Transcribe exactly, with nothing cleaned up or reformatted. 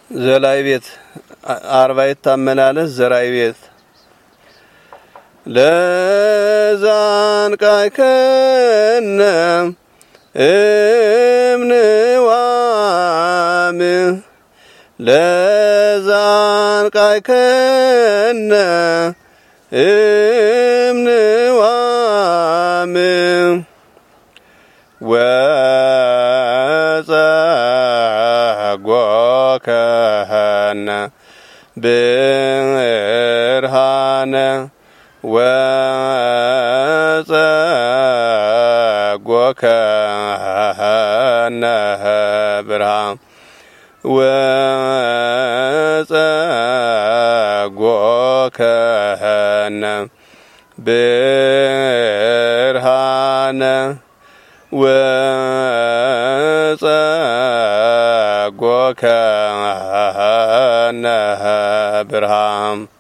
ዘላይ ቤት አርባዕት አመላለስ ዘራይ ቤት ለዛንቃይከነ እምንዋም ለዛንቃይከነ እምንዋም ወጸጎከነ ብርሃነ ወጸጎከነ ብርሃን ወጸጎከነ ብርሃነ ወጸጎከነ ብርሃን